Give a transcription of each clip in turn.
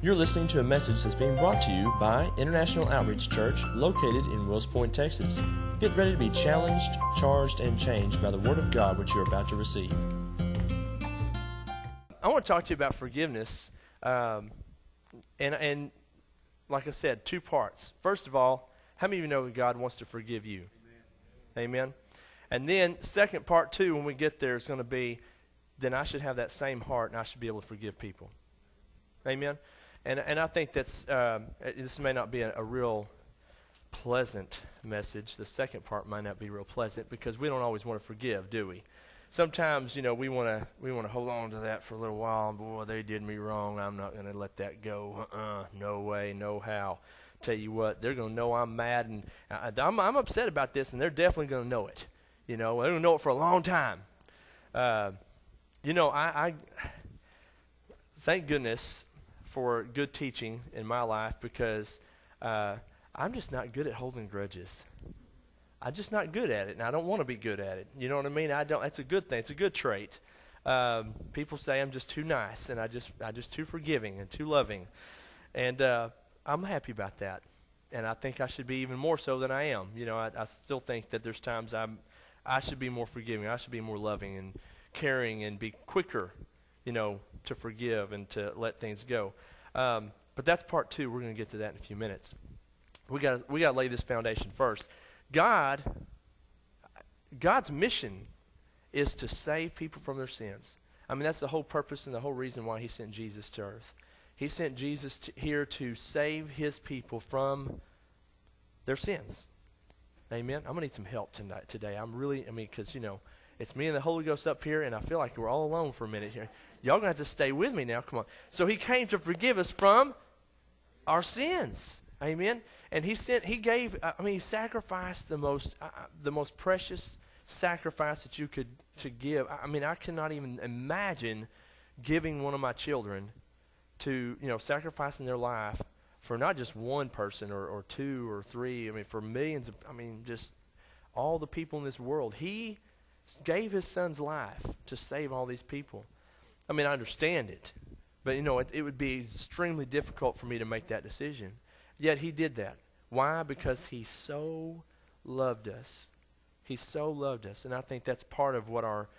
You're listening to a message that's being brought to you by International Outreach Church, located in Wills Point, Texas. Get ready to be challenged, charged, and changed by the Word of God which you're about to receive. I want to talk to you about forgiveness, and like I said, two parts. First of all, how many of you know that God wants to forgive you? Amen. And then second part too, when we get there, is going to be, then I should have that same heart, and I should be able to forgive people. Amen. And I think that's this may not be a real pleasant message. The second part might not be real pleasant because we don't always want to forgive, do we? Sometimes, we want to hold on to that for a little while. And boy, they did me wrong. I'm not going to let that go. No way, no how. Tell you what, they're going to know I'm mad and I'm upset about this, and they're definitely going to know it. They're going to know it for a long time. I thank goodness for good teaching in my life because I'm just not good at holding grudges. I'm just not good at it, and I don't want to be good at it. You know what I mean? That's a good thing. It's a good trait. People say I'm just too nice, and I just too forgiving and too loving, and I'm happy about that. And I think I should be even more so than I am. I still think that there's times I should be more forgiving. I should be more loving and caring and be quicker, to forgive and to let things go. But that's part two. We're going to get to that in a few minutes. We got to lay this foundation first. God's mission is to save people from their sins. I mean, that's the whole purpose and the whole reason why he sent Jesus to earth. He sent Jesus here to save his people from their sins. Amen. I'm going to need some help today. Because, it's me and the Holy Ghost up here, and I feel like we're all alone for a minute here. Y'all going to have to stay with me now. Come on. So he came to forgive us from our sins. Amen. And he sacrificed the most precious sacrifice that you could give. I cannot even imagine giving one of my children to, sacrificing their life for not just one person or two or three. For millions of, just all the people in this world. He gave his son's life to save all these people. I understand it, but it would be extremely difficult for me to make that decision. Yet he did that. Why? Because he so loved us. He so loved us, and I think that's part of what our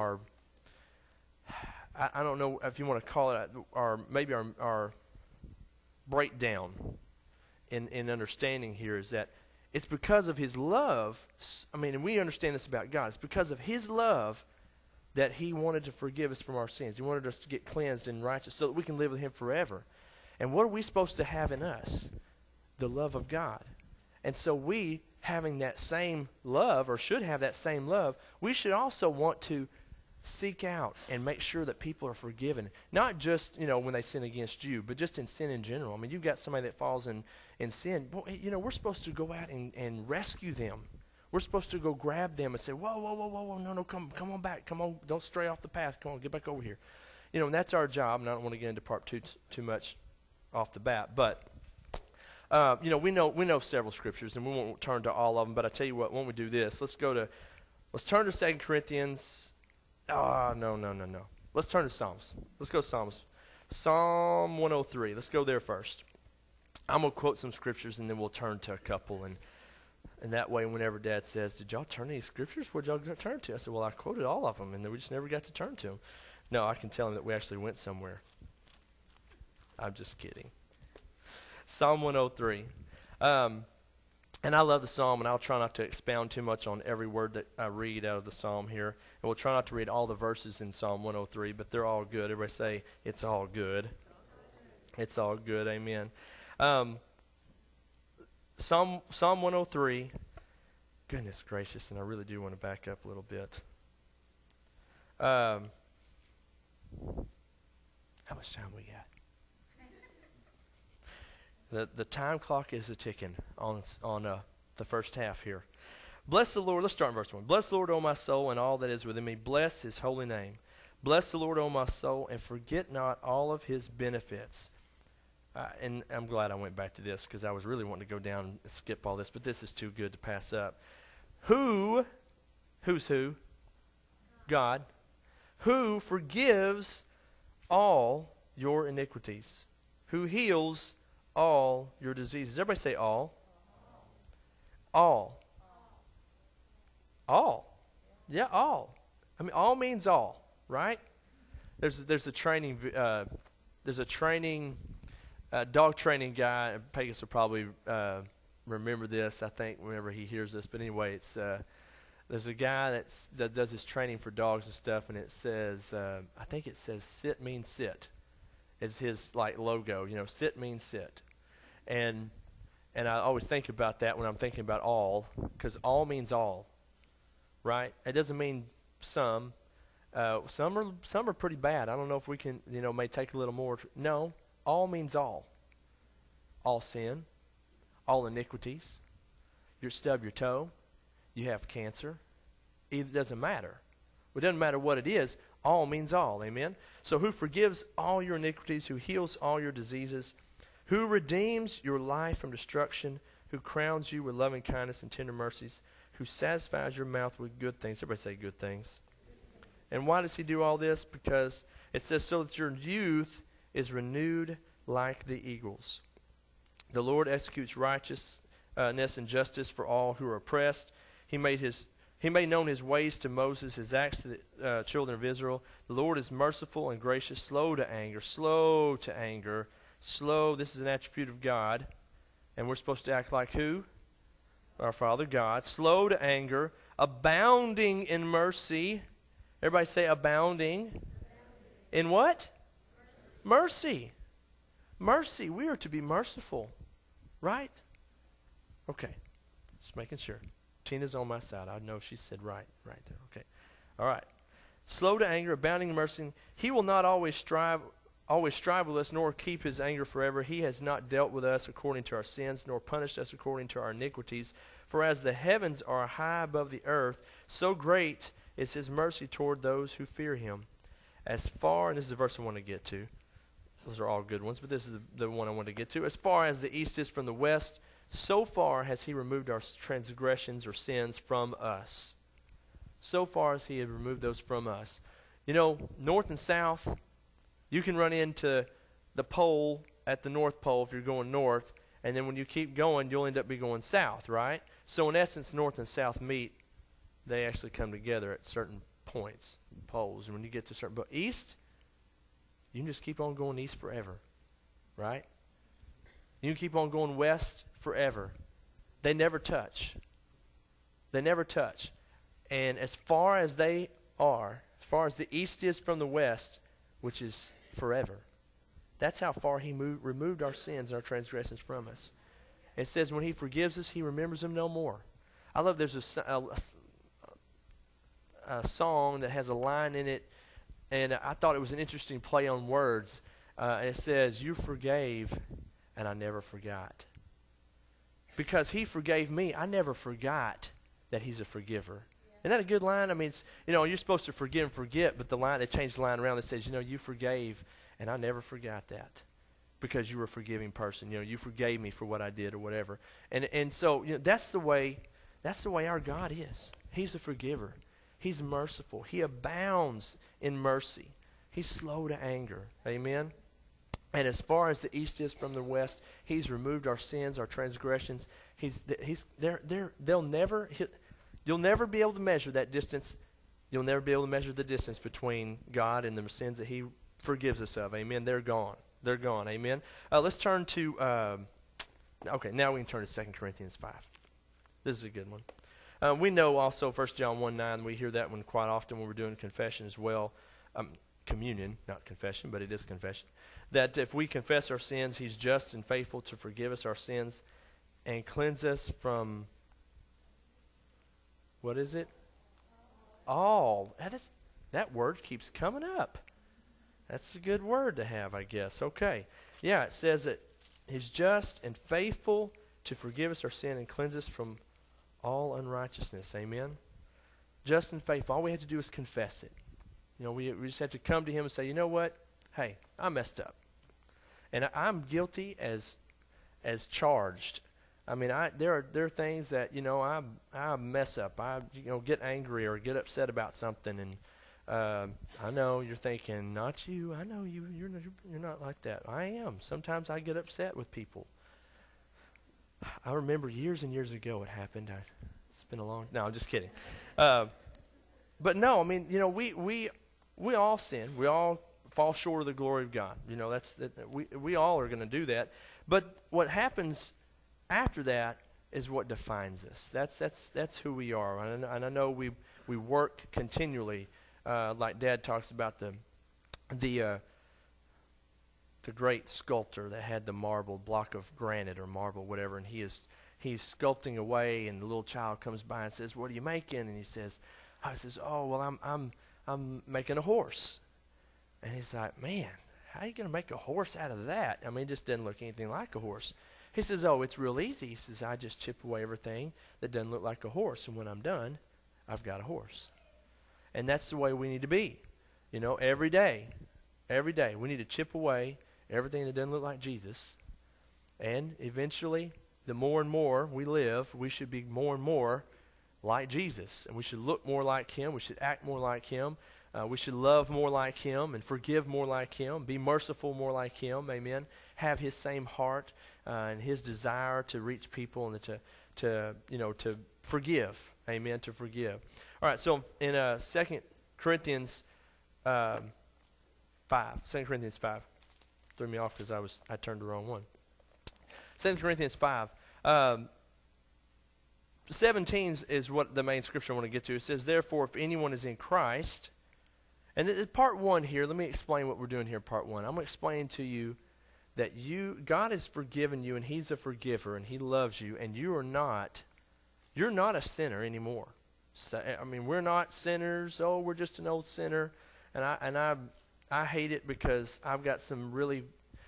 I don't know if you want to call it, or maybe our breakdown in understanding here is that it's because of his love. And we understand this about God. It's because of his love that he wanted to forgive us from our sins. He wanted us to get cleansed and righteous so that we can live with him forever. And what are we supposed to have in us? The love of God. And so we, having that same love, or should have that same love, we should also want to seek out and make sure that people are forgiven. Not just, when they sin against you, but just in sin in general. You've got somebody that falls in sin. Boy, we're supposed to go out and rescue them. We're supposed to go grab them and say, whoa, no, come on back. Come on, don't stray off the path. Come on, get back over here. And that's our job, and I don't want to get into part too much off the bat. But, we know several scriptures, and we won't turn to all of them. But I tell you what, when we do this, let's turn to 2 Corinthians. No. Let's turn to Psalms. Let's go to Psalms. Psalm 103. Let's go there first. I'm going to quote some scriptures, and then we'll turn to a couple. And that way, whenever Dad says, did y'all turn to these scriptures? Where'd y'all turn to? I said, well, I quoted all of them, and then we just never got to turn to them. No, I can tell him that we actually went somewhere. I'm just kidding. Psalm 103. And I love the psalm, and I'll try not to expound too much on every word that I read out of the psalm here. And we'll try not to read all the verses in Psalm 103, but they're all good. Everybody say, it's all good. It's all good, amen. Psalm 103. Goodness gracious, and I really do want to back up a little bit. How much time we got? The time clock is a-ticking on the first half here. Bless the Lord. Let's start in verse 1. Bless the Lord, O my soul, and all that is within me. Bless his holy name. Bless the Lord, O my soul, and forget not all of his benefits. And I'm glad I went back to this because I was really wanting to go down and skip all this, but this is too good to pass up. Who's who? God. Who forgives all your iniquities. who heals all your diseases. Everybody say all. All. All. Yeah, all. I mean, all means all, right? There's a training dog training guy. Pegasus will probably remember this, I think, whenever he hears this. But anyway, it's there's a guy that does his training for dogs and stuff, and it says, I think it says "sit" means sit, is his like logo. You know, sit means sit, and I always think about that when I'm thinking about all, because all means all, right? It doesn't mean some. Some are pretty bad. I don't know if we can, may take a little more. No, all means all. All sin, all iniquities. You stub your toe, you have cancer. It doesn't matter. It doesn't matter what it is. All means all. Amen. So who forgives all your iniquities, who heals all your diseases, who redeems your life from destruction, who crowns you with loving kindness and tender mercies, who satisfies your mouth with good things. Everybody say good things. And why does he do all this? Because it says, so that your youth is renewed like the eagles. The Lord executes righteousness and justice for all who are oppressed. He made known his ways to Moses, his acts to the children of Israel. The Lord is merciful and gracious, slow to anger, slow. This is an attribute of God. And we're supposed to act like who? Our Father God. Slow to anger, abounding in mercy. Everybody say abounding. In what? Mercy. Mercy. We are to be merciful. Right? Okay. Just making sure. Tina's on my side. I know she said right there. Okay. All right. Slow to anger, abounding in mercy. He will not always strive with us, nor keep his anger forever. He has not dealt with us according to our sins, nor punished us according to our iniquities. For as the heavens are high above the earth, so great is his mercy toward those who fear him. As far, and this is the verse I want to get to. Those are all good ones, but this is the one I want to get to. As far as the east is from the west, so far has he removed our transgressions or sins from us. So far as he had removed those from us. North and south, you can run into the pole at the North Pole if you're going north, and then when you keep going, you'll end up going south, right? So in essence, north and south meet. They actually come together at certain points, poles. And when you get to certain, but east, you can just keep on going east forever, right? You can keep on going west forever. They never touch. They never touch. And as far as they are, as far as the east is from the west, which is forever, that's how far he removed our sins and our transgressions from us. It says when he forgives us, he remembers them no more. I love there's a song that has a line in it, and I thought it was an interesting play on words. And it says, you forgave, and I never forgot. Because he forgave me, I never forgot that he's a forgiver. Isn't that a good line? I mean, it's, you're supposed to forgive and forget, but they changed the line around that says, you forgave, and I never forgot that. Because you were a forgiving person. You forgave me for what I did or whatever. And so that's the way our God is. He's a forgiver. He's merciful. He abounds in mercy. He's slow to anger. Amen? And as far as the east is from the west, he's removed our sins, our transgressions. You'll never be able to measure that distance. You'll never be able to measure the distance between God and the sins that he forgives us of. Amen? They're gone. They're gone. Amen? Let's turn to, now we can turn to 2 Corinthians 5. This is a good one. We know also 1 John 1:9, we hear that one quite often when we're doing confession as well. Communion, not confession, but it is confession. That if we confess our sins, he's just and faithful to forgive us our sins and cleanse us from, what is it? All. That word keeps coming up. That's a good word to have, I guess. Okay. Yeah, it says that he's just and faithful to forgive us our sin and cleanse us from all unrighteousness. Amen? Just and faithful. All we have to do is confess it. We just have to come to him and say, you know what? Hey, I messed up. And I'm guilty as charged. I mean, there are things that, I mess up. I get angry or get upset about something. I know you're thinking, not you. I know you. You're not like that. I am. Sometimes I get upset with people. I remember years and years ago it happened. It's been a long. No, I'm just kidding. But no, I mean, we all sin. We all fall short of the glory of God. We all are going to do that. But what happens after that is what defines us. That's who we are. And I know we work continually, like Dad talks about the great sculptor that had the marble block of granite or marble, whatever, and he's sculpting away, and the little child comes by and says, "What are you making?" And he says, "Oh, well, I'm making a horse." And he's like, "Man, how are you going to make a horse out of that? I mean, it just doesn't look anything like a horse." He says, "Oh, it's real easy." He says, "I just chip away everything that doesn't look like a horse, and when I'm done, I've got a horse." And that's the way we need to be. Every day, we need to chip away everything that doesn't look like Jesus. And eventually, the more and more we live, we should be more and more like Jesus. And we should look more like him. We should act more like him. We should love more like him and forgive more like him. Be merciful more like him. Amen. Have his same heart and his desire to reach people and to forgive. Amen. To forgive. All right. So in 2 Corinthians 5. 2 Corinthians 5. Threw me off because I turned the wrong one. 2 Corinthians 5. 17 is what the main scripture I want to get to. It says, "Therefore, if anyone is in Christ," and part 1 here, let me explain what we're doing here, part 1. I'm going to explain to you that God has forgiven you, and he's a forgiver, and he loves you, and you're not a sinner anymore. So, I mean, we're not sinners. Oh, we're just an old sinner. And I hate it because I've got some really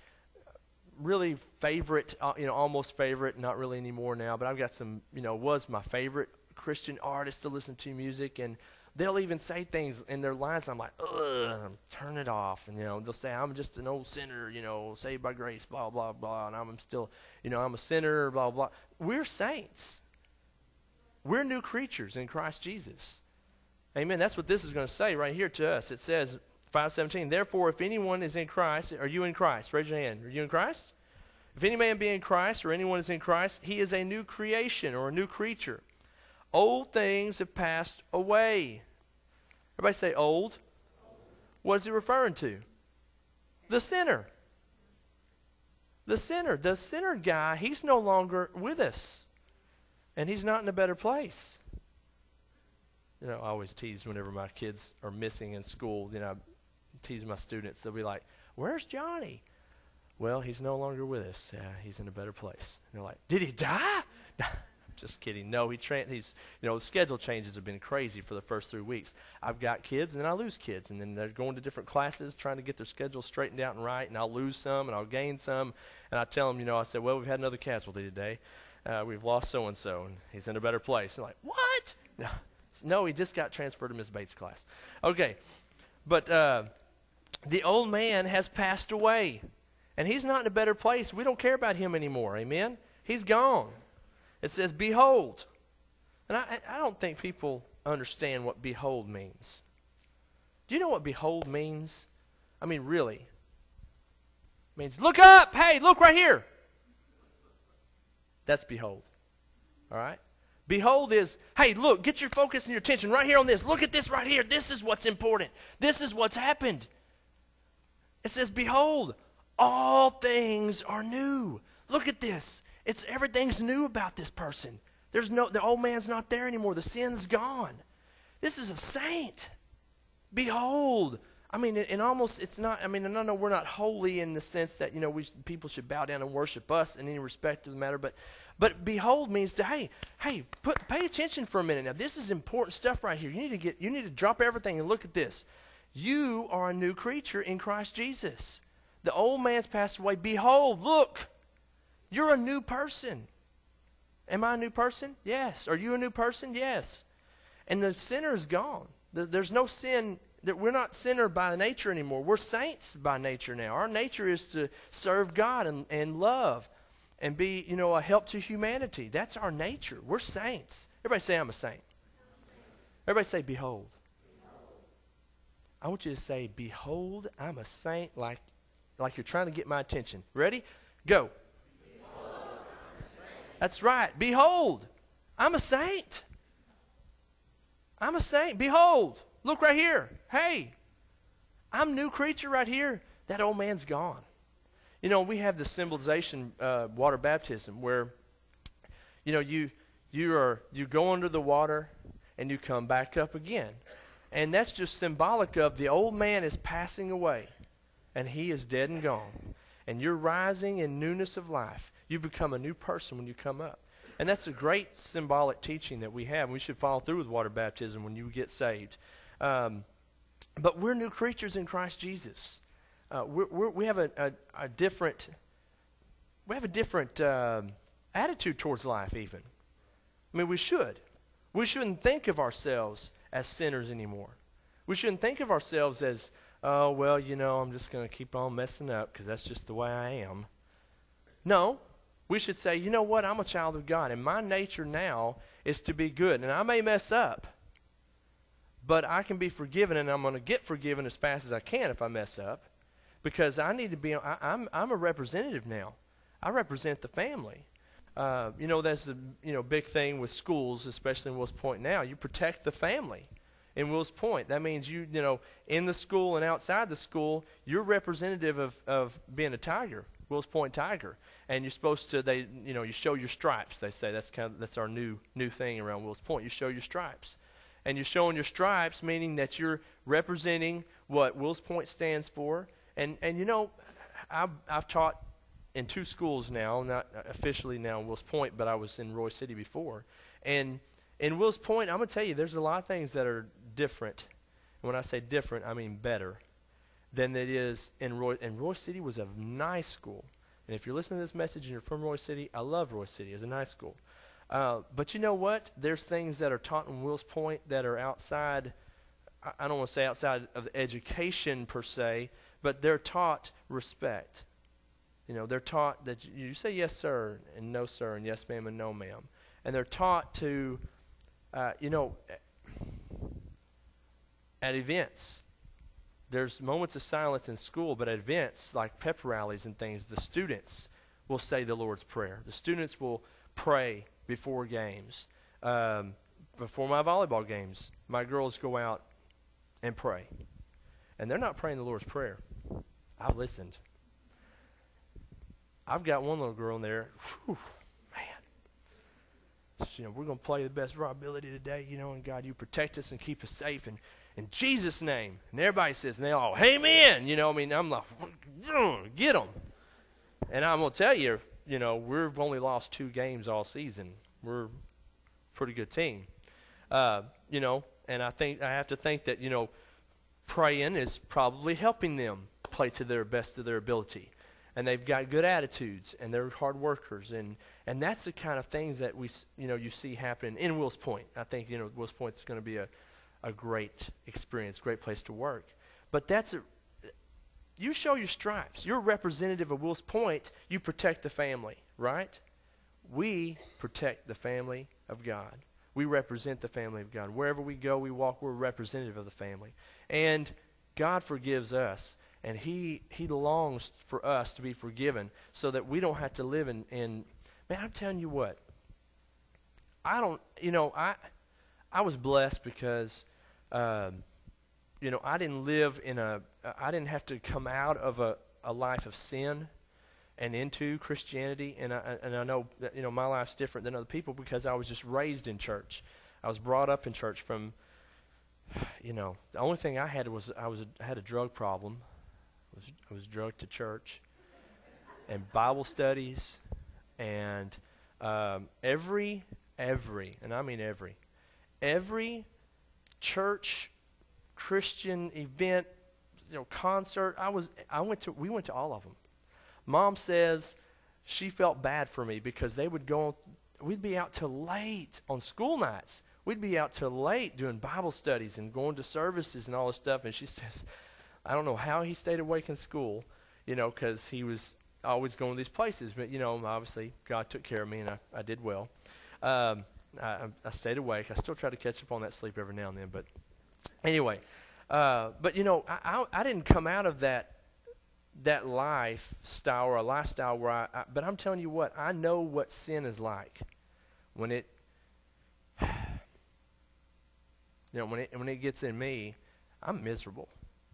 favorite, almost favorite, not really anymore now, but I've got some, was my favorite Christian artist to listen to music, and they'll even say things in their lines. I'm like, ugh, turn it off. And, they'll say, "I'm just an old sinner, saved by grace, blah, blah, blah. And I'm still, I'm a sinner, blah, blah." We're saints. We're new creatures in Christ Jesus. Amen. That's what this is going to say right here to us. It says, 5:17, "Therefore, if anyone is in Christ," are you in Christ? Raise your hand. Are you in Christ? "If any man be in Christ, or anyone is in Christ, he is a new creation," or a new creature. "Old things have passed away." Everybody say old. What is he referring to? The sinner. The sinner. The sinner guy, he's no longer with us. And he's not in a better place. I always tease whenever my kids are missing in school. I tease my students. They'll be like, "Where's Johnny?" "Well, he's no longer with us. He's in a better place." And they're like, "Did he die?" Just kidding. No, he's the schedule changes have been crazy for the first 3 weeks. I've got kids, and then I lose kids, and then they're going to different classes, trying to get their schedule straightened out and right, and I'll lose some, and I'll gain some, and I tell them, I said, "Well, we've had another casualty today. We've lost so-and-so, and he's in a better place." And they're like, "What?" No, he just got transferred to Miss Bates' class. Okay, but the old man has passed away, and he's not in a better place. We don't care about him anymore, amen? He's gone. It says, "Behold." And I don't think people understand what behold means. Do you know what behold means? I mean, really. It means, look up. Hey, look right here. That's behold. All right? Behold is, hey, look, get your focus and your attention right here on this. Look at this right here. This is what's important. This is what's happened. It says, "Behold, all things are new." Look at this. Everything's new about this person. The old man's not there anymore. The sin's gone. This is a saint. Behold. I mean, it's not, I mean, no, we're not holy in the sense that, people should bow down and worship us in any respect of the matter, but behold means to, hey, pay attention for a minute. Now, this is important stuff right here. You need to drop everything and look at this. You are a new creature in Christ Jesus. The old man's passed away. Behold, look. You're a new person. Am I a new person? Yes. Are you a new person? Yes. And the sinner is gone. There's no sin. That we're not sinner by nature anymore. We're saints by nature now. Our nature is to serve God and love and be, a help to humanity. That's our nature. We're saints. Everybody say, "I'm a saint." Everybody say, "Behold." I want you to say, behold, I'm a saint, like you're trying to get my attention. Ready? Go. Behold, I'm a saint. That's right. Behold, I'm a saint. I'm a saint. Behold, look right here. Hey, I'm a new creature right here. That old man's gone. You know, we have the symbolization, water baptism, where, you know, you go under the water and you come back up again. And that's just symbolic of the old man is passing away and he is dead and gone. And you're rising in newness of life. You become a new person when you come up. And that's a great symbolic teaching that we have. We should follow through with water baptism when you get saved. But we're new creatures in Christ Jesus. We have a different attitude towards life even. I mean, we should. We shouldn't think of ourselves as sinners anymore. We shouldn't think of ourselves as, oh, well, you know, I'm just going to keep on messing up because that's just the way I am. No, we should say, you know what, I'm a child of God, and my nature now is to be good. And I may mess up, but I can be forgiven, and I'm going to get forgiven as fast as I can if I mess up, because I need to be, I'm a representative now. I represent the family. You know, that's the big thing with schools, especially in Wills Point now. You protect the family in Wills Point. That means you know, in the school and outside the school, you're representative of being a Tiger, Wills Point Tiger. And you're supposed to, you show your stripes. They say that's our new thing around Wills Point. You show your stripes. And you're showing your stripes, meaning that you're representing what Wills Point stands for. And you know, I've taught in 2 schools now, not officially now in Wills Point, but I was in Roy City before. And in Wills Point, I'm going to tell you, there's a lot of things that are different. And when I say different, I mean better than it is in Roy. And Roy City was a nice school. And if you're listening to this message and you're from Roy City, I love Roy City. It's a nice school. But you know what? There's things that are taught in Wills Point that are outside, I don't want to say outside of education per se, but they're taught respect. You know, they're taught that you say yes, sir, and no, sir, and yes, ma'am, and no, ma'am. And they're taught to, at events, there's moments of silence in school, but at events like pep rallies and things, the students will say the Lord's Prayer. The students will pray before games. Before my volleyball games, my girls go out and pray. And they're not praying the Lord's Prayer. I've listened. I've got one little girl in there. Whew, man. You know, we're going to play the best of our ability today, you know, and God, you protect us and keep us safe, and in Jesus' name. And everybody says, and they all, amen. You know, I mean, I'm like, get them. And I'm going to tell you, you know, we've only lost 2 games all season. We're a pretty good team. You know, and I have to think that, you know, praying is probably helping them play to their best of their ability. And they've got good attitudes, and they're hard workers. And that's the kind of things that you see happening in Wills Point. I think, you know, Wills Point is going to be a great experience, great place to work. But you show your stripes. You're a representative of Wills Point. You protect the family, right? We protect the family of God. We represent the family of God. Wherever we go, we walk, we're a representative of the family. And God forgives us. And he longs for us to be forgiven so that we don't have to live in man, I'm telling you what. I was blessed because, I didn't live I didn't have to come out of a life of sin and into Christianity. And I know that, you know, my life's different than other people because I was just raised in church. I was brought up in church from, you know, the only thing I had was I had a drug problem. I was drugged to church and Bible studies and every, and I mean every church Christian event, you know, concert, we went to all of them. Mom says she felt bad for me because we'd be out till late on school nights. We'd be out till late doing Bible studies and going to services and all this stuff. And she says, I don't know how he stayed awake in school, you know, because he was always going to these places. But, you know, obviously God took care of me, and I did well. I stayed awake. I still try to catch up on that sleep every now and then. But anyway, But, I didn't come out of that lifestyle or a lifestyle where but I'm telling you what, I know what sin is like when it, when it gets in me, I'm miserable.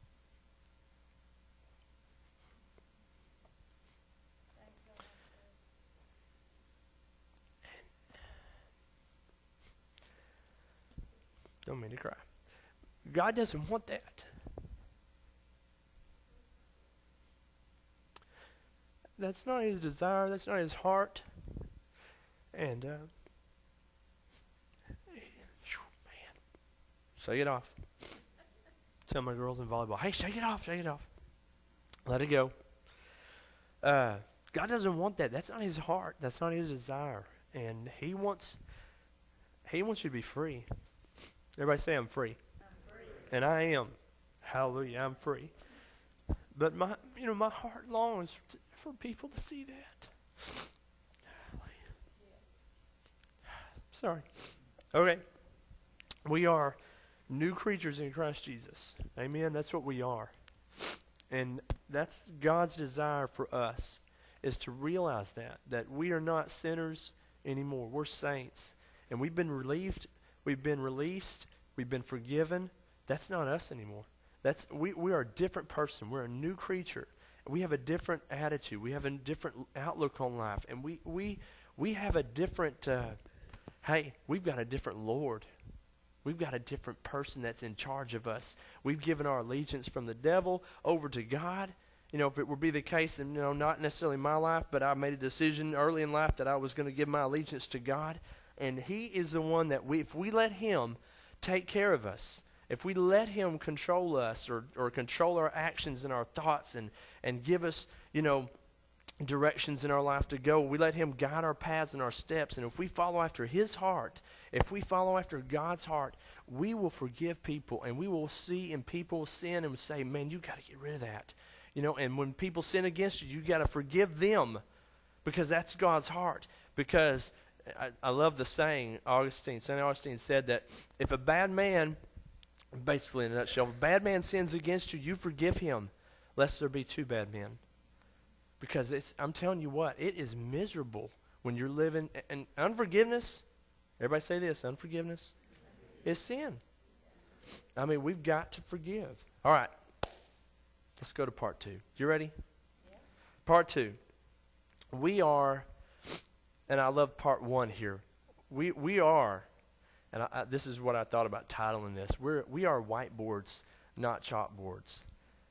Don't mean to cry. God doesn't want that. That's not his desire. That's not his heart. And, man, shake it off. Tell my girls in volleyball, hey, shake it off, shake it off. Let it go. God doesn't want that. That's not his heart. That's not his desire. And he wants you to be free. Everybody say, I'm free. I'm free. And I am. Hallelujah, I'm free. But my heart longs for people to see that. Sorry. Okay. We are new creatures in Christ Jesus. Amen. That's what we are. And that's God's desire for us, is to realize that we are not sinners anymore. We're saints. And we've been relieved. We've been released. We've been forgiven. That's not us anymore. We are a different person. We're a new creature. We have a different attitude. We have a different outlook on life. And we have a different, we've got a different Lord. We've got a different person that's in charge of us. We've given our allegiance from the devil over to God. If it would be the case, and not necessarily my life, but I made a decision early in life that I was going to give my allegiance to God. And he is the one that if we let him take care of us, if we let him control us or control our actions and our thoughts and give us, directions in our life to go, we let him guide our paths and our steps. And if we follow after his heart, if we follow after God's heart, we will forgive people, and we will see in people sin and say, man, you got to get rid of that. And when people sin against you, you got to forgive them, because that's God's heart. Because I love the saying, St. Augustine said that if a bad man, basically in a nutshell, if a bad man sins against you, you forgive him, lest there be two bad men. Because I'm telling you what, it is miserable when you're living, and unforgiveness, everybody say this, unforgiveness is sin. I mean, we've got to forgive. All right, let's go to part 2. You ready? Yeah. Part 2. We are, and I love part 1 here. We are, and this is what I thought about titling this. We are whiteboards, not chalkboards.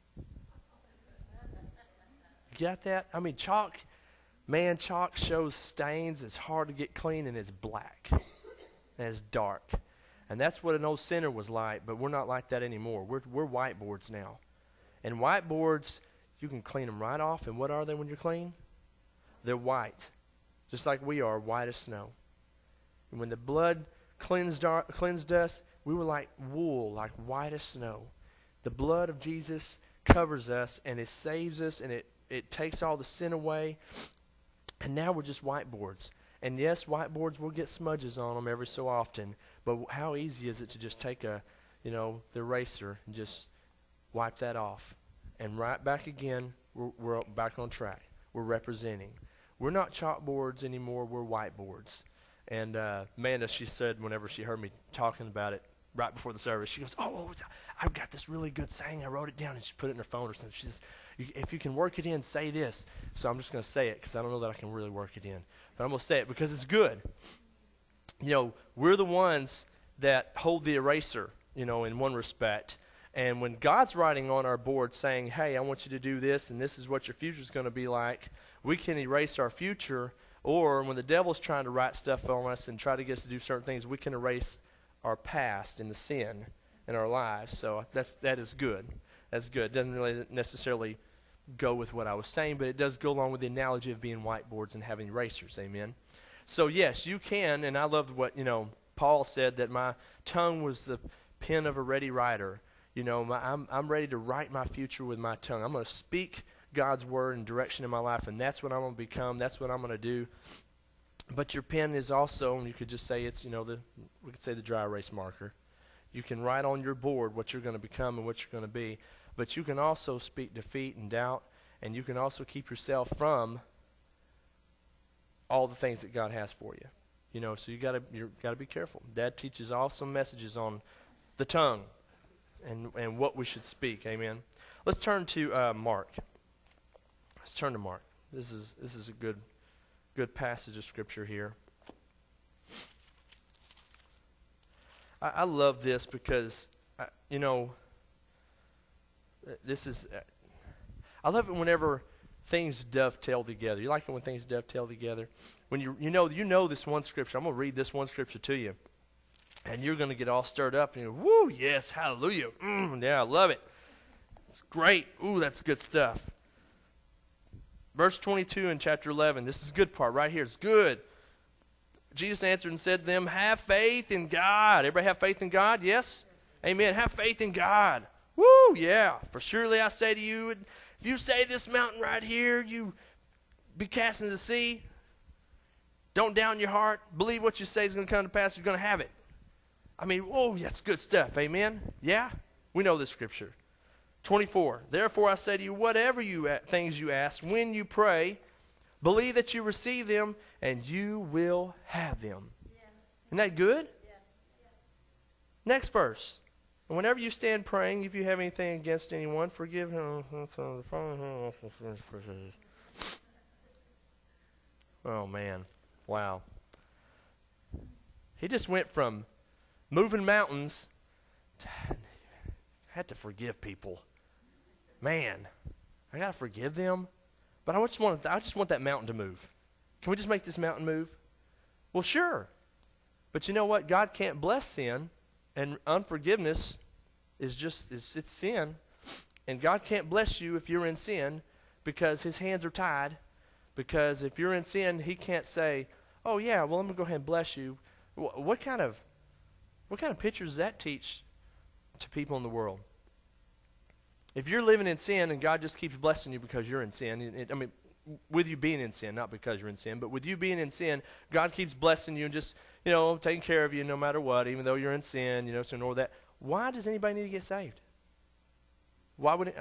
Get that? I mean, chalk shows stains. It's hard to get clean, and it's black, and it's dark. And that's what an old sinner was like, but we're not like that anymore. We're whiteboards now. And whiteboards, you can clean them right off, and what are they when you're clean? They're white, just like we are, white as snow. And when the blood cleansed us, we were like wool, like white as snow. The blood of Jesus covers us, and it saves us, and it takes all the sin away. And now we're just whiteboards. And yes, whiteboards will get smudges on them every so often, but how easy is it to just take the eraser and just wipe that off? And right back again, we're back on track. We're representing. We're not chalkboards anymore, we're whiteboards. And Amanda, she said whenever she heard me talking about it right before the service, she goes, oh, I've got this really good saying. I wrote it down, and she put it in her phone or something. She says, if you can work it in, say this. So I'm just going to say it because I don't know that I can really work it in. But I'm going to say it because it's good. We're the ones that hold the eraser, in one respect. And when God's writing on our board saying, hey, I want you to do this, and this is what your future is going to be like, we can erase our future. Or when the devil's trying to write stuff on us and try to get us to do certain things, we can erase our past and the sin in our lives. So that is good. That's good. It doesn't really necessarily go with what I was saying, but it does go along with the analogy of being whiteboards and having erasers. Amen. So yes, you can, and I loved what Paul said, that my tongue was the pen of a ready writer. I'm ready to write my future with my tongue. I'm going to speak God's word and direction in my life, and that's what I'm going to become. That's what I'm going to do. But your pen is also, and you could just say it's, we could say the dry erase marker. You can write on your board what you're going to become and what you're going to be. But you can also speak defeat and doubt, and you can also keep yourself from all the things that God has for you. You know, so you got to be careful. Dad teaches awesome messages on the tongue and what we should speak. Amen. Let's turn to Mark. Let's turn to Mark. This is a good passage of Scripture here. I love this because, this is, I love it whenever things dovetail together. You like it when things dovetail together? When you know this one Scripture. I'm going to read this one Scripture to you. And you're going to get all stirred up. And woo, yes, hallelujah. Yeah, I love it. It's great. Ooh, that's good stuff. Verse 22 in chapter 11. This is a good part right here. It's good. Jesus answered and said to them, have faith in God. Everybody have faith in God? Yes? Amen. Have faith in God. Woo, yeah. For surely I say to you, if you say this mountain right here, you be cast into the sea, don't doubt in your heart. Believe what you say is going to come to pass. You're going to have it. I mean, whoa, that's good stuff. Amen? Yeah? We know this Scripture. 24. Therefore I say to you, whatever things you ask, when you pray, believe that you receive them, and you will have them. Yeah. Isn't that good? Yeah. Next verse. And whenever you stand praying, if you have anything against anyone, forgive him. Oh, man. Wow. He just went from moving mountains to had to forgive people. Man, I got to forgive them. But I just want that mountain to move. Can we just make this mountain move? Well, sure. But you know what? God can't bless sin, and unforgiveness it's sin. And God can't bless you if you're in sin because his hands are tied. Because if you're in sin, he can't say, oh, yeah, well, I'm going to go ahead and bless you. What kind of picture does that teach to people in the world? If you're living in sin and God just keeps blessing you because you're in sin, with you being in sin, not because you're in sin, but with you being in sin, God keeps blessing you and just, taking care of you no matter what, even though you're in sin, so ignore that. Why does anybody need to get saved? Why would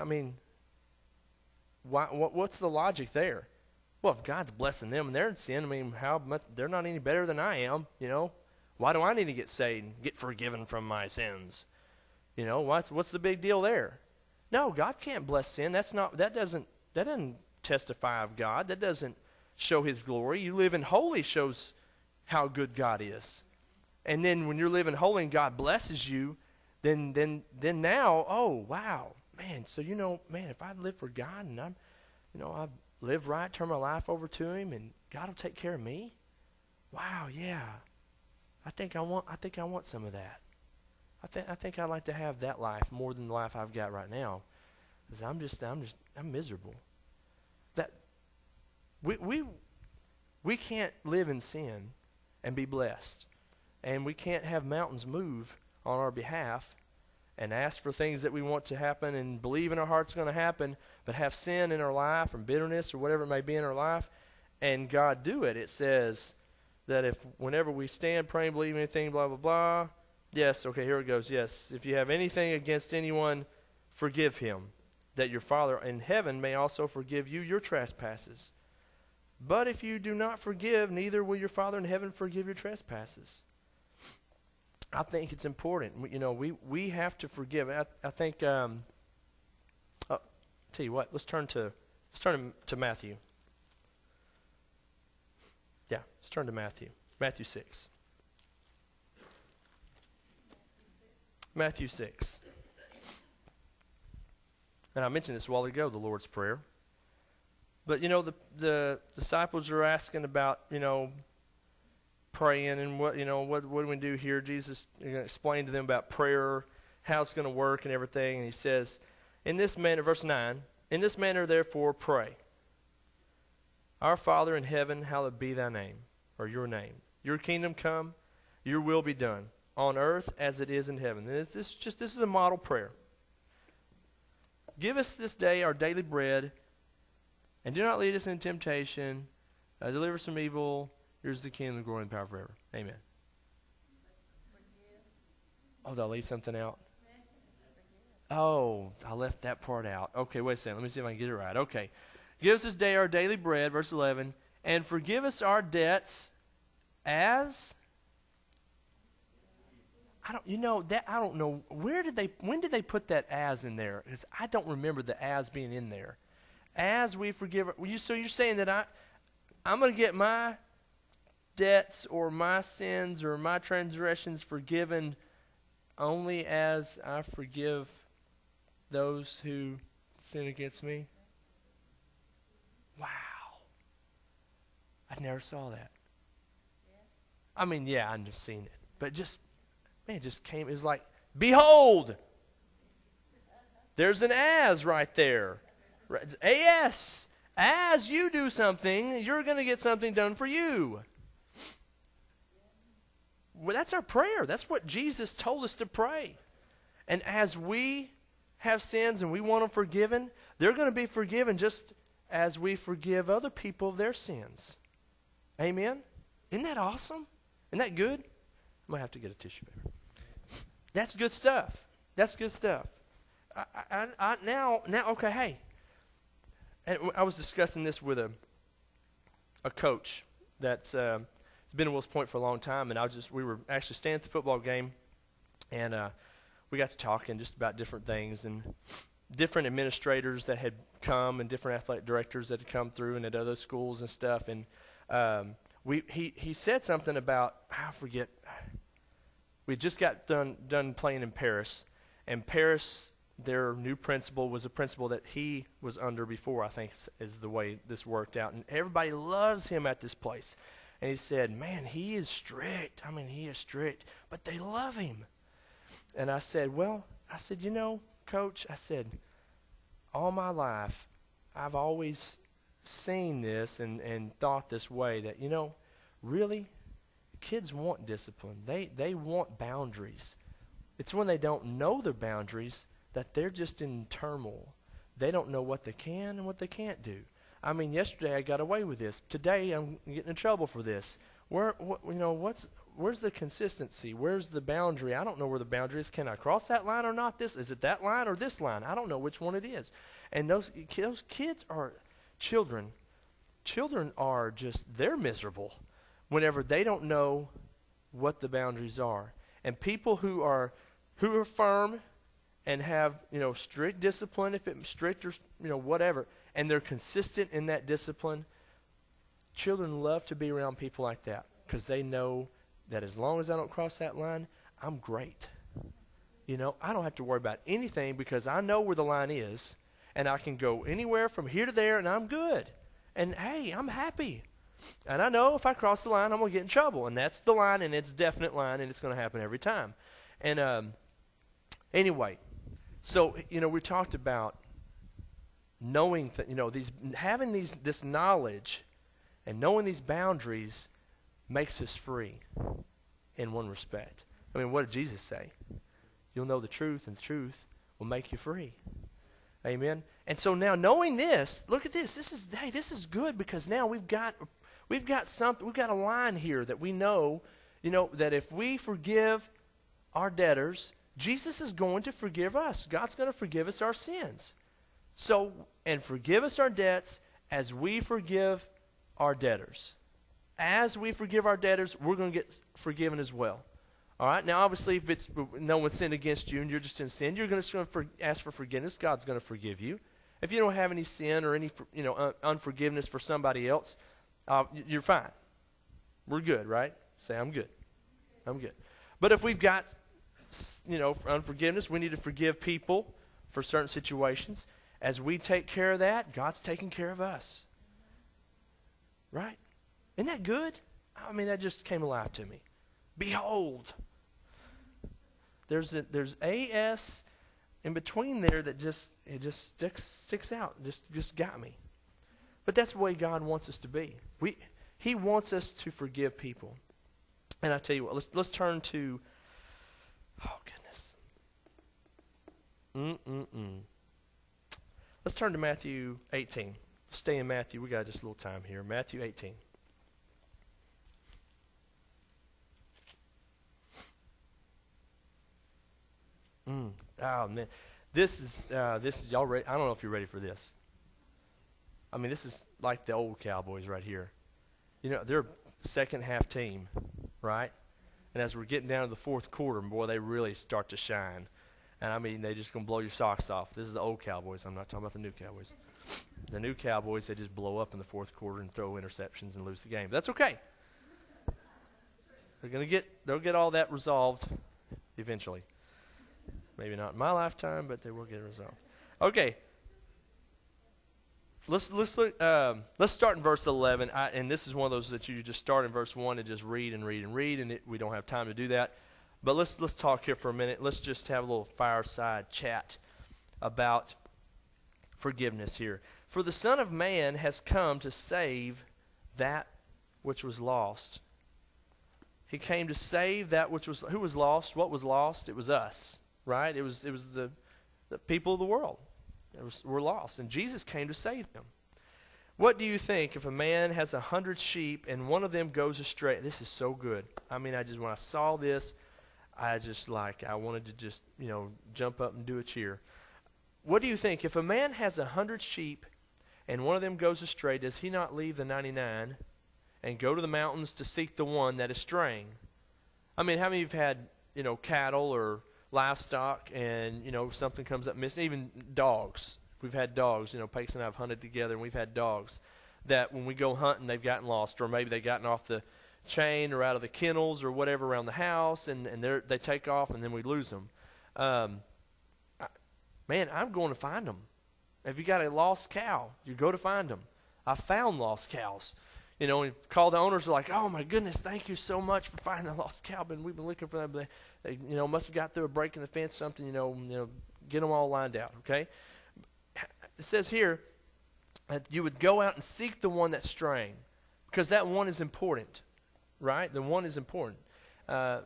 what's the logic there? Well, if God's blessing them and they're in sin, how much, they're not any better than I am, Why do I need to get saved and get forgiven from my sins? What's the big deal there? No, God can't bless sin. That doesn't testify of God. That doesn't show his glory. You living holy shows how good God is. And then when you're living holy and God blesses you, then now, oh, wow. Man, so if I live for God and I live right, turn my life over to him, and God will take care of me. Wow, yeah. I think I want some of that. I think I'd like to have that life more than the life I've got right now, because I'm miserable. That we can't live in sin and be blessed, and we can't have mountains move on our behalf and ask for things that we want to happen and believe in our heart's going to happen, but have sin in our life or bitterness or whatever it may be in our life, and God do it. It says that whenever we stand, praying, believe anything, blah blah blah. Yes, okay, here it goes. Yes, if you have anything against anyone, forgive him, that your Father in heaven may also forgive you your trespasses. But if you do not forgive, neither will your Father in heaven forgive your trespasses. I think it's important. We have to forgive. I think. Tell you what. Let's turn to Matthew. Yeah, let's turn to Matthew. Matthew 6. Matthew 6. And I mentioned this a while ago, the Lord's Prayer. But, the disciples are asking about, praying and what do we do here? Jesus explained to them about prayer, how it's going to work and everything. And he says, in this manner, verse 9, in this manner, therefore, pray. Our Father in heaven, hallowed be thy name, or your name. Your kingdom come, your will be done, on earth as it is in heaven. And this is a model prayer. Give us this day our daily bread, and do not lead us into temptation. Deliver us from evil. Yours is the kingdom, the glory, and the power forever. Amen. Oh, did I leave something out? Oh, I left that part out. Okay, wait a second. Let me see if I can get it right. Okay. Give us this day our daily bread, verse 11, and forgive us our debts as... I don't know, when did they put that as in there? Because I don't remember the as being in there. As we forgive, so you're saying that I'm going to get my debts or my sins or my transgressions forgiven only as I forgive those who sin against me? Wow. I never saw that. I mean, yeah, I've just seen it. But it just came, it was like, behold, there's an as right there. A-S. As you do something, you're going to get something done for you. Well, that's our prayer. That's what Jesus told us to pray. And as we have sins and we want them forgiven, they're going to be forgiven just as we forgive other people of their sins. Amen? Isn't that awesome? Isn't that good? I'm going to have to get a tissue paper. That's good stuff. That's good stuff. Now, okay, hey. And I was discussing this with a coach that's been in Wills Point for a long time, and we were actually staying at the football game, and we got to talking just about different things, and different administrators that had come, and different athletic directors that had come through, and at other schools and stuff, and he said something about, I forget. We just got done playing in Paris, and Paris, their new principal was a principal that he was under before, I think is the way this worked out. And everybody loves him at this place. And he said, man, he is strict. I mean, he is strict, but they love him. And I said, Coach, I said, all my life, I've always seen this and thought this way that, really, kids want discipline. They want boundaries. It's when they don't know their boundaries that they're just in turmoil. They don't know what they can and what they can't do. I mean, yesterday I got away with this. Today I'm getting in trouble for this. Where's the consistency? Where's the boundary? I don't know where the boundary is. Can I cross that line or not? Is it that line or this line? I don't know which one it is. And those kids are children. Children are they're miserable whenever they don't know what the boundaries are. And people who are firm and have, strict discipline, if it's strict or, whatever, and they're consistent in that discipline, children love to be around people like that because they know that as long as I don't cross that line, I'm great. I don't have to worry about anything because I know where the line is, and I can go anywhere from here to there, and I'm good. And, hey, I'm happy. And I know if I cross the line, I'm going to get in trouble. And that's the line, and it's a definite line, and it's going to happen every time. And anyway, so, we talked about knowing, having this knowledge and knowing these boundaries makes us free in one respect. I mean, what did Jesus say? You'll know the truth, and the truth will make you free. Amen? And so now knowing this, look at this. This is good because now we've got a line here that we know, that if we forgive our debtors, Jesus is going to forgive us. God's going to forgive us our sins. So, and forgive us our debts as we forgive our debtors. As we forgive our debtors, we're going to get forgiven as well. All right? Now, obviously, if it's no one sinned against you and you're just in sin, you're going to ask for forgiveness. God's going to forgive you. If you don't have any sin or any unforgiveness for somebody else, you're fine. We're good, right? Say, I'm good. I'm good. But if we've got, unforgiveness, we need to forgive people for certain situations. As we take care of that, God's taking care of us. Right? Isn't that good? I mean, that just came alive to me. Behold. There's A-S in between there that just sticks out. Just got me. But that's the way God wants us to be. He wants us to forgive people. And I tell you what, let's turn to, oh goodness. Let's turn to Matthew 18. Stay in Matthew. We got just a little time here. Matthew 18. Oh man, this is y'all ready? I don't know if you're ready for this. I mean, this is like the old Cowboys right here. You know, they're a second half team, right? And as we're getting down to the fourth quarter, boy, they really start to shine. And I mean, they just gonna blow your socks off. This is the old Cowboys. I'm not talking about the new Cowboys. The new Cowboys, they just blow up in the fourth quarter and throw interceptions and lose the game. But that's okay. They'll get all that resolved eventually. Maybe not in my lifetime, but they will get it resolved. Okay. Let's start in verse 11. And this is one of those that you just start in verse 1 and just read and read and read, and we don't have time to do that. But let's talk here for a minute. Let's just have a little fireside chat about forgiveness here. For the Son of Man has come to save that which was lost. He came to save that which was, who was lost? What was lost? It was us, right? It was the people of the world. We're lost, and Jesus came to save them. What do you think if a man has 100 sheep and one of them goes astray? This is so good. I mean, when I saw this, I wanted to just, jump up and do a cheer. What do you think if a man has 100 sheep and one of them goes astray? Does he not leave the 99 and go to the mountains to seek the one that is straying? I mean, how many of you have had, cattle or livestock and, something comes up missing? Even dogs. We've had dogs. Pakes and I have hunted together, and we've had dogs that when we go hunting, they've gotten lost, or maybe they've gotten off the chain or out of the kennels or whatever around the house, and they take off, and then we lose them. Man, I'm going to find them. If you got a lost cow, you go to find them. I found lost cows. And call the owners, are like, oh my goodness, thank you so much for finding a lost cow. We've been looking for them. But they must have got through a break in the fence, something, get them all lined out, okay? It says here that you would go out and seek the one that's straying, because that one is important, right? The one is important. And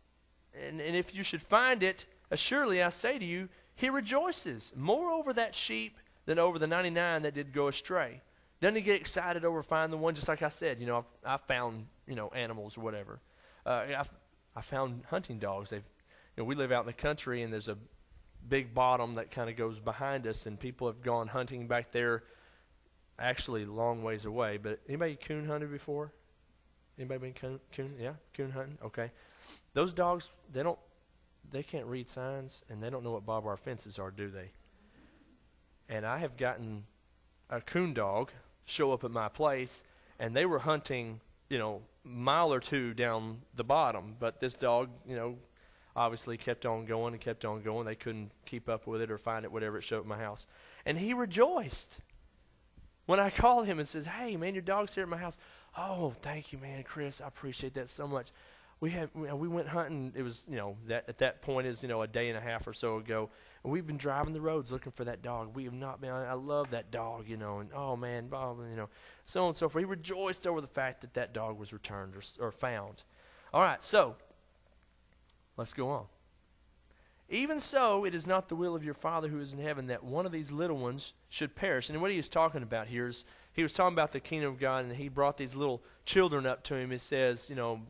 if you should find it, assuredly I say to you, he rejoices more over that sheep than over the 99 that did go astray. Doesn't he get excited over finding the one? Just like I said, I found, animals or whatever. I found hunting dogs. We live out in the country, and there's a big bottom that kind of goes behind us, and people have gone hunting back there, actually long ways away. But anybody coon hunted before? Anybody been coon? Yeah, coon hunting. Okay, those dogs, they can't read signs, and they don't know what barbed wire fences are, do they? And I have gotten a coon dog show up at my place, and they were hunting, mile or two down the bottom. But this dog, obviously kept on going and kept on going. They couldn't keep up with it or find it, whatever it showed at my house. And he rejoiced when I called him and said, hey, man, your dog's here at my house. Oh, thank you, man, Chris. I appreciate that so much. We went hunting. It was, that at that point is, a day and a half or so ago. And we've been driving the roads looking for that dog. We have not been. I love that dog, and oh man, Bob, so on and so forth. He rejoiced over the fact that dog was returned or found. All right, so let's go on. Even so, it is not the will of your Father who is in heaven that one of these little ones should perish. And what he was talking about here is he was talking about the kingdom of God, and he brought these little children up to him. It says,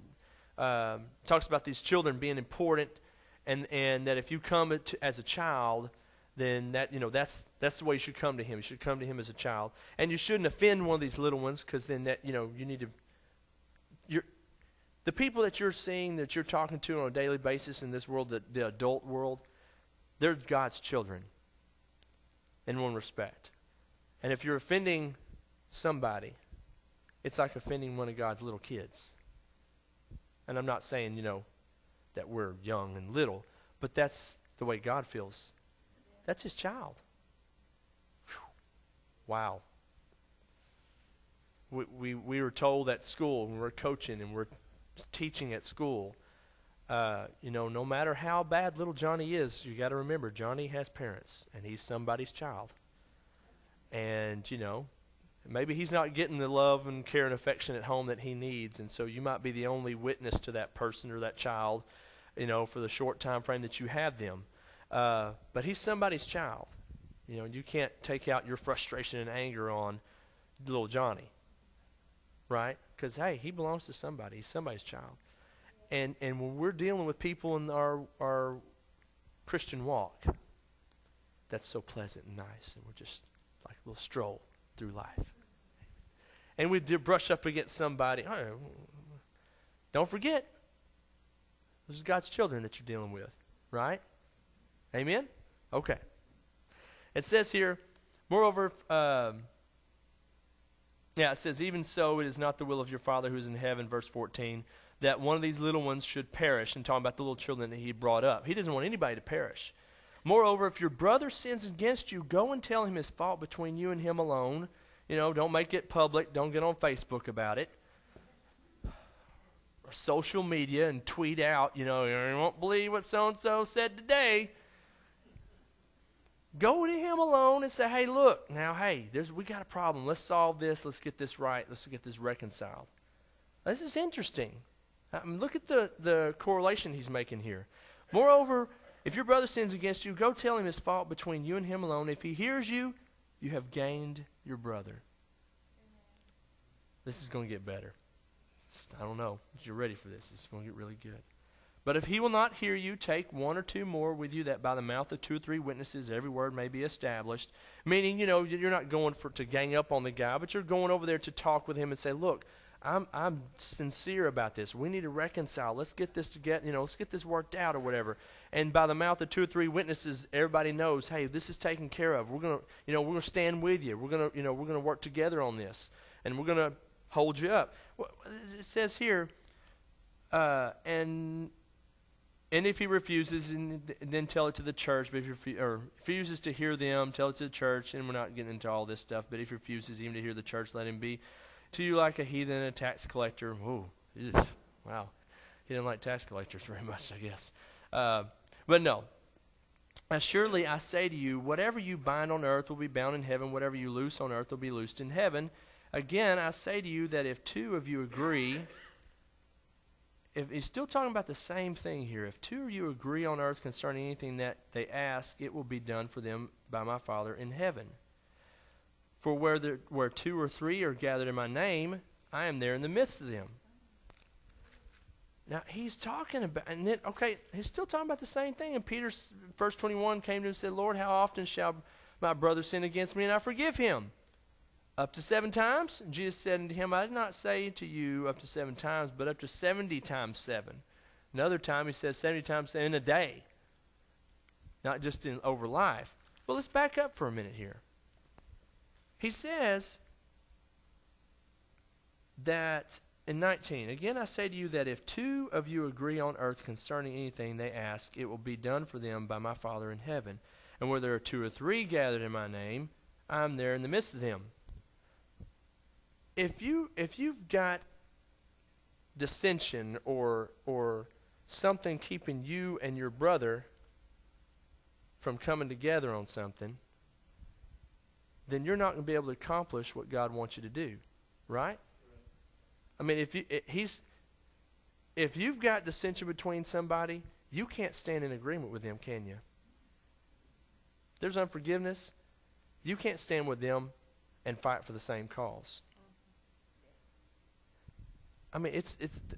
talks about these children being important. And that if you come as a child, then that's the way you should come to him. You should come to him as a child, and you shouldn't offend one of these little ones, because then you need to. The people that you're seeing, that you're talking to on a daily basis in this world, the adult world, they're God's children. In one respect, and if you're offending somebody, it's like offending one of God's little kids. And I'm not saying that we're young and little, but that's the way God feels. That's his child. Whew. Wow. We were told at school, when we're coaching and we're teaching at school, no matter how bad little Johnny is, you got to remember, Johnny has parents, and he's somebody's child. And, maybe he's not getting the love and care and affection at home that he needs, and so you might be the only witness to that person or that child, for the short time frame that you have them. But he's somebody's child. You can't take out your frustration and anger on little Johnny, right? Because, hey, he belongs to somebody. He's somebody's child. And when we're dealing with people in our Christian walk that's so pleasant and nice, and we're just like a little stroll through life. And we did brush up against somebody. Oh, don't forget, this is God's children that you're dealing with, right? Amen? Okay. It says here, moreover, it says, even so, it is not the will of your Father who is in heaven, verse 14, that one of these little ones should perish. And talking about the little children that he brought up. He doesn't want anybody to perish. Moreover, if your brother sins against you, go and tell him his fault between you and him alone. You know, don't make it public. Don't get on Facebook about it. Or social media and tweet out, you know, you won't believe what so-and-so said today. Go to him alone and say, hey, look, now, hey, we got a problem. Let's solve this. Let's get this right. Let's get this reconciled. This is interesting. Look at the correlation he's making here. Moreover, if your brother sins against you, go tell him his fault between you and him alone. If he hears you, you have gained your brother. This is going to get better. I don't know if you're ready for this. It's going to get really good. But if he will not hear you, take one or two more with you, that by the mouth of 2 or 3 witnesses every word may be established. Meaning, you know, you're not going to gang up on the guy, but you're going over there to talk with him and say, look, I'm sincere about this. We need to reconcile. Let's get this together. You know, let's get this worked out or whatever. And by the mouth of 2 or 3 witnesses, everybody knows, hey, this is taken care of. We're gonna stand with you. We're gonna work together on this, and we're gonna hold you up. It says here, and if he refuses, then tell it to the church. But if he refuses to hear them, tell it to the church. And we're not getting into all this stuff. But if he refuses even to hear the church, let him be to you like a heathen and a tax collector. Ooh, wow. He didn't like tax collectors very much, I guess. But no. Surely I say to you, whatever you bind on earth will be bound in heaven. Whatever you loose on earth will be loosed in heaven. Again, I say to you that if 2 of you agree, if he's still talking about the same thing here, if 2 of you agree on earth concerning anything that they ask, it will be done for them by my Father in heaven. For where 2 or 3 are gathered in my name, I am there in the midst of them. Now, he's talking about, and then, okay, he's still talking about the same thing. And Peter, verse 21, came to him and said, Lord, how often shall my brother sin against me and I forgive him? Up to 7 times? And Jesus said unto him, I did not say to you up to 7 times, but up to 70 times 7. Another time he says 70 times 7 in a day. Not just over life. But let's back up for a minute here. He says that in 19, again I say to you that if 2 of you agree on earth concerning anything they ask, it will be done for them by my Father in heaven. And where there are 2 or 3 gathered in my name, I am there in the midst of them. If you've got dissension or something keeping you and your brother from coming together on something, then you're not going to be able to accomplish what God wants you to do, right? I mean, if you've got dissension between somebody, you can't stand in agreement with them, can you? There's unforgiveness. You can't stand with them and fight for the same cause. I mean, it's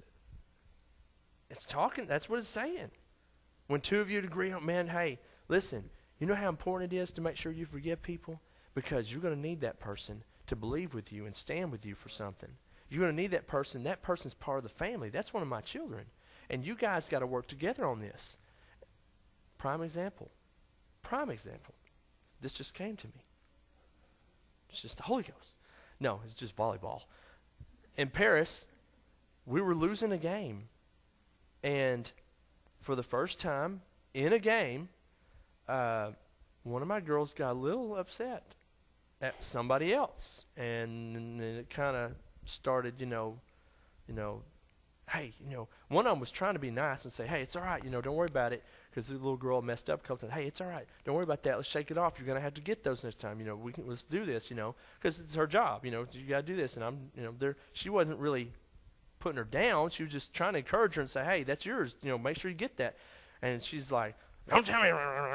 talking. That's what it's saying. When 2 of you agree on, man, hey, listen, you know how important it is to make sure you forgive people? Because you're going to need that person to believe with you and stand with you for something. You're going to need that person. That person's part of the family. That's one of my children. And you guys got to work together on this. Prime example. This just came to me. It's just the Holy Ghost. No, it's just volleyball. In Paris, we were losing a game. And for the first time in a game, one of my girls got a little upset at somebody else. And then it kind of started, hey, one of them was trying to be nice and say, hey, it's all right, don't worry about it. Because the little girl messed up a couple times. Hey, it's all right. Don't worry about that. Let's shake it off. You're going to have to get those next time. Let's do this, because it's her job. You got to do this. And she wasn't really putting her down. She was just trying to encourage her and say, hey, that's yours. Make sure you get that. And she's like, don't tell me.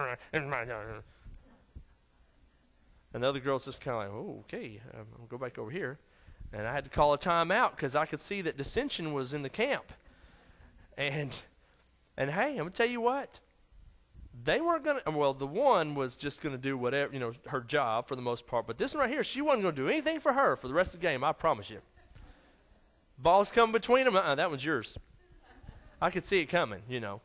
And the other girl's just kind of like, oh, okay, I'll go back over here. And I had to call a timeout because I could see that dissension was in the camp. And hey, I'm going to tell you what. they weren't going to, well, the one was just going to do whatever, her job for the most part. But this one right here, she wasn't going to do anything for her for the rest of the game, I promise you. Ball's coming between them. That one's yours. I could see it coming,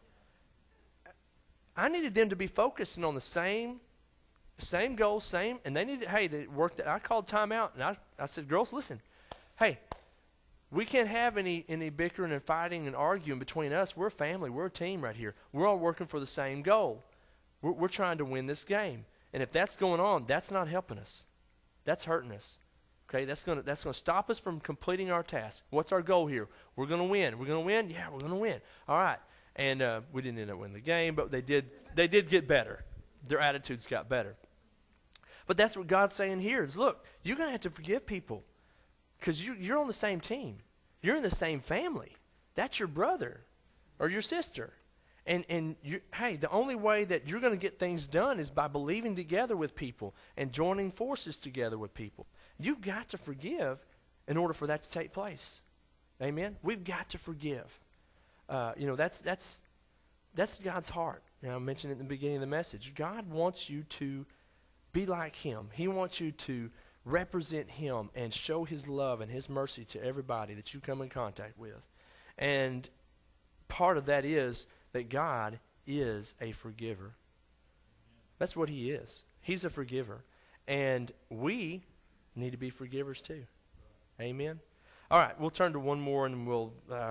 I needed them to be focusing on the same goal, and they needed, they worked. I called timeout, and I said, girls, listen, hey, we can't have any bickering and fighting and arguing between us. We're a family. We're a team right here. We're all working for the same goal. We're trying to win this game. And if that's going on, that's not helping us. That's hurting us. Okay, that's going to stop us from completing our task. What's our goal here? We're going to win. We're going to win? Yeah, we're going to win. All right. And we didn't end up winning the game, but they did get better. Their attitudes got better. But that's what God's saying here is, look, you're going to have to forgive people because you're on the same team. You're in the same family. That's your brother or your sister. And the only way that you're going to get things done is by believing together with people and joining forces together with people. You've got to forgive in order for that to take place. Amen? We've got to forgive. That's God's heart. I mentioned it in the beginning of the message. God wants you to be like him. He wants you to represent him and show his love and his mercy to everybody that you come in contact with. And part of that is that God is a forgiver. That's what he is. He's a forgiver. And we need to be forgivers too. Amen? All right, we'll turn to one more and we'll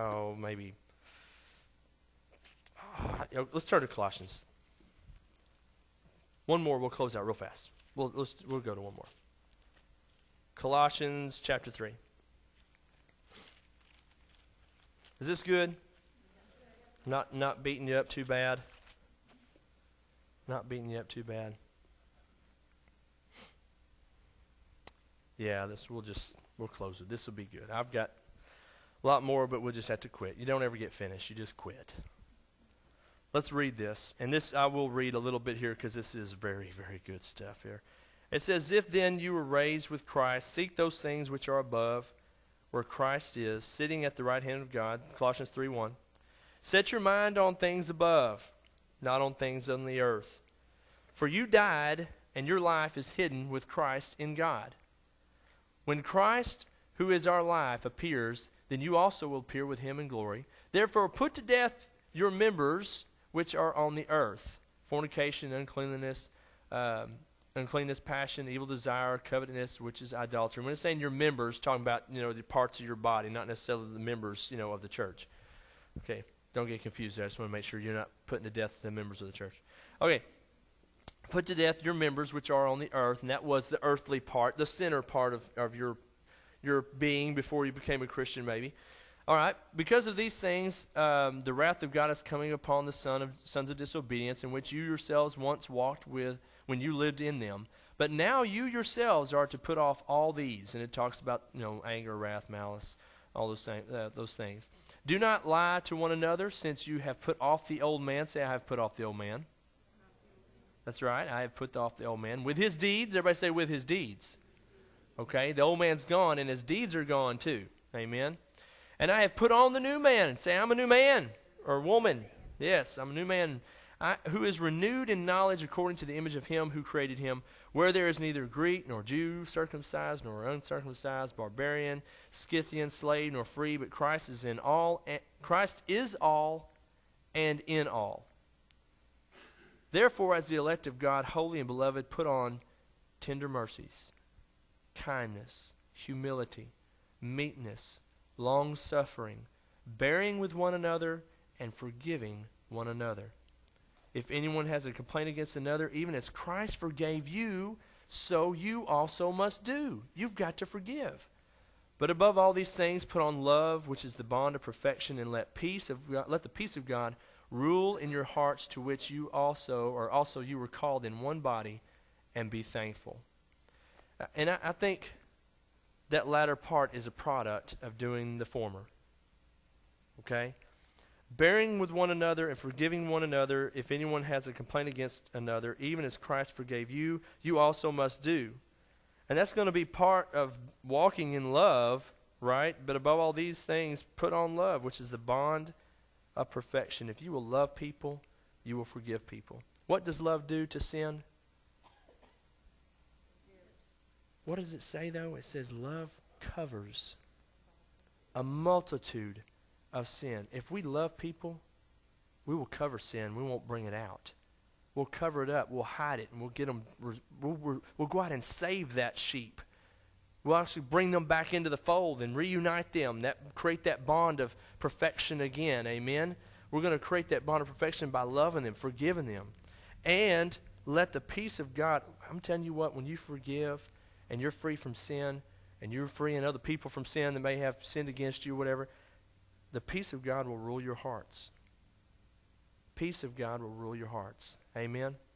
let's turn to Colossians. One more, we'll close out real fast. We'll go to one more. Colossians chapter 3. Is this good? Not beating you up too bad? Not beating you up too bad? Yeah, we'll close it. This will be good. I've got a lot more, but we'll just have to quit. You don't ever get finished. You just quit. Let's read this. And this I will read a little bit here because this is very, very good stuff here. It says, if then you were raised with Christ, seek those things which are above, where Christ is, sitting at the right hand of God. Colossians 3:1. Set your mind on things above, not on things on the earth. For you died, and your life is hidden with Christ in God. When Christ, who is our life, appears, then you also will appear with him in glory. Therefore put to death your members which are on the earth, fornication, uncleanness, passion, evil desire, covetousness, which is idolatry. When it's saying your members, talking about the parts of your body, not necessarily the members of the church. Okay, don't get confused there. I just want to make sure you're not putting to death the members of the church. Okay, put to death your members which are on the earth, and that was the earthly part, the center part of your being before you became a Christian, maybe. All right, because of these things, the wrath of God is coming upon the sons of disobedience, in which you yourselves once walked with when you lived in them. But now you yourselves are to put off all these, and it talks about anger, wrath, malice, all those things. Do not lie to one another, since you have put off the old man. Say, I have put off the old man. That's right, I have put off the old man with his deeds. Everybody say, with his deeds. Okay, the old man's gone, and his deeds are gone too. Amen. And I have put on the new man. And say, I'm a new man or woman. Yes, I'm a new man who is renewed in knowledge according to the image of him who created him, where there is neither Greek nor Jew, circumcised nor uncircumcised, barbarian, Scythian, slave nor free, but Christ is all and in all. Therefore, as the elect of God, holy and beloved, put on tender mercies, kindness, humility, meekness, long-suffering, bearing with one another, and forgiving one another. If anyone has a complaint against another, even as Christ forgave you, so you also must do. You've got to forgive. But above all these things, put on love, which is the bond of perfection, and let the peace of God rule in your hearts, to which you also were called in one body, and be thankful. And I think that latter part is a product of doing the former. Okay? Bearing with one another and forgiving one another, if anyone has a complaint against another, even as Christ forgave you, you also must do. And that's going to be part of walking in love, right? But above all these things, put on love, which is the bond of perfection. If you will love people, you will forgive people. What does love do to sin? What does it say, though? It says love covers a multitude of sin. If we love people, we will cover sin. We won't bring it out. We'll cover it up. We'll hide it, and we'll get them. We'll go out and save that sheep. We'll actually bring them back into the fold and reunite them. Create that bond of perfection again. Amen. We're going to create that bond of perfection by loving them, forgiving them, and let the peace of God. I'm telling you what, when you forgive and you're free from sin, and you're freeing other people from sin that may have sinned against you, whatever, the peace of God will rule your hearts. Peace of God will rule your hearts. Amen.